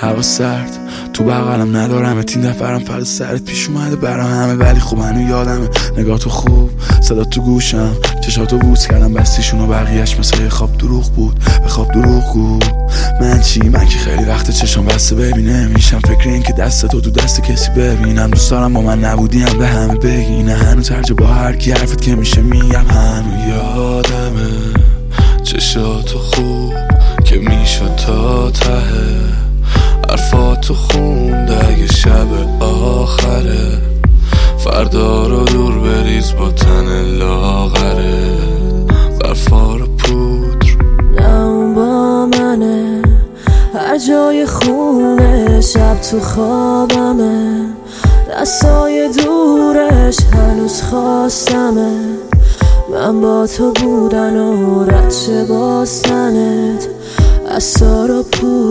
هوا سرد تو بغلم ندارم این دفعرم فرد سرت پیش اومده برا همه، ولی خوب هنو یادمه نگاه تو خوب، صدا تو گوشم، چشاتو بوس کردم بستیشون و بقیهش مثل یه خواب دروغ بود، به خواب دروغ گو. من چی؟ من که خیلی وقت چشم بسته ببینه میشم فکر این که دستتو تو دست کسی ببینم. دوست دارم با من نبودیم به همه بگی نه، هنو ترجه با هر کی حرفت که میشه میگم هنو یادمه چشاتو خوب که میشد تا ته حرفاتو خوند اگه شب آخره، فردا رو دور بریز با تن لاغره، برفا رو پودر نه اون با منه، هر جای خونه شب تو خوابمه، دستای دورش هنوز خواستمه، من با تو بودن و رد شه باستنت از سارا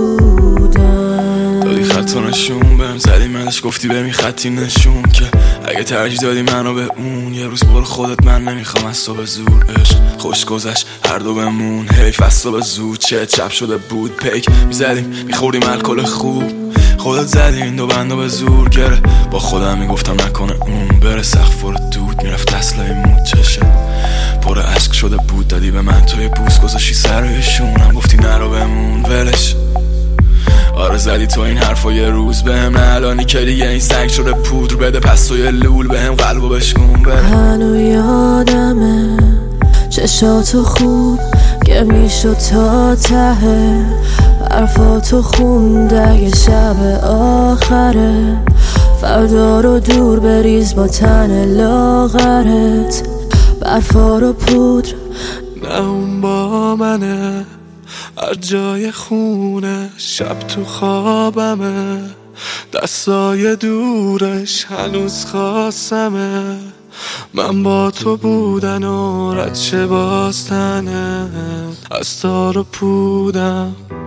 پودن. دادی خط و نشون بهم زدی منش گفتی بهم خطی نشون که اگه ترجیح دادی منو به اون، یه روز برو خودت من نمیخوام از تو به زور. عشق خوش گذشت هر دو بمون، حیف از تو به زود چه چپ شده بود پیک میزدیم میخوردیم الکل خوب، خودت زدی این دو بندو به زور گره، با خودم میگفتم نکنه اون بره، سقف رو دود میرفت اصلای مود چشه پر عشق شده بود، دادی به من توی بوس گذاشی سرشونم گفتی نرو بمون ولش. آره زدی تو این حرفا یه روز بهم، نه الانی که دیگه این سنگ شده پودر بده پس تو یه لول بهم قلبو بشکون بره. هنو یادمه چشاتو خوب که میشد تا ته حرفاتو خوند اگه شب آخره، فردا رو دور بریز با تن لاغرت، برفا رو پودر نه اون با منه، هر جای خونه شب تو خوابمه، دستای دورش هنوز خواستمه، من با تو بودن و رد شه باستنه از تار و پودم.